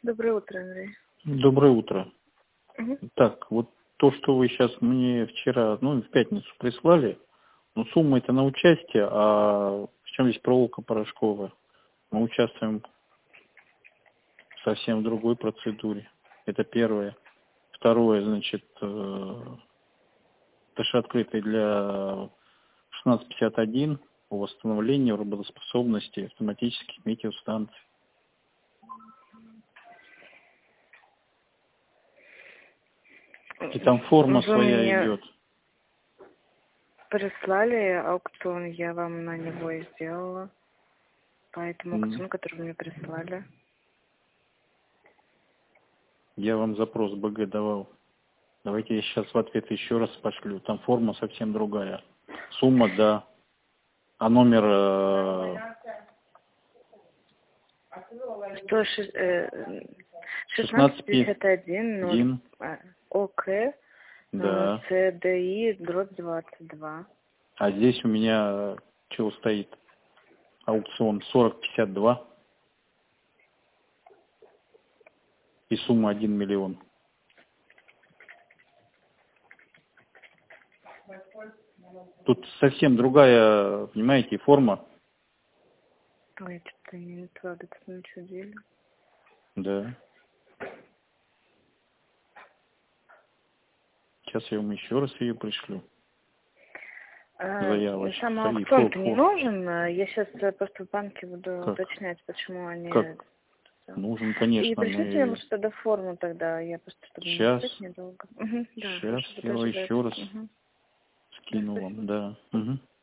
Доброе утро, Андрей. Доброе утро. Мгм. Так, вот то, что вы сейчас мне вчера, в пятницу прислали, сумма это на участие, а в чем здесь проволока порошковая? Мы участвуем в совсем другой процедуре. Это первое. Второе, значит, это же открытый для 1651 по восстановлению работоспособности автоматических метеостанций. И там форма Вы своя мне идет. прислали аукцион, я вам на него и сделала. По этому аукциону, который вы мне прислали. Я вам запрос БГ давал. Давайте я сейчас в ответ еще раз пошлю. Там форма совсем другая. Сумма, да. А номер 1651 ОК да. ЦДИ дробь 22. А здесь у меня что стоит? Аукцион 4052. И сумма 1 миллион. Тут совсем другая, понимаете, форма. Ой, что-то не правда, тут начудили. Да. Сейчас я вам еще раз ее пришлю. Заявочку. Сам аукцион-то не нужен. Я сейчас просто в банке буду уточнять, почему они... Как? Нужен, конечно. И пришлите мне лучше тогда форму тогда, я просто, чтобы не ждать недолго. Сейчас я еще раз скину вам, да.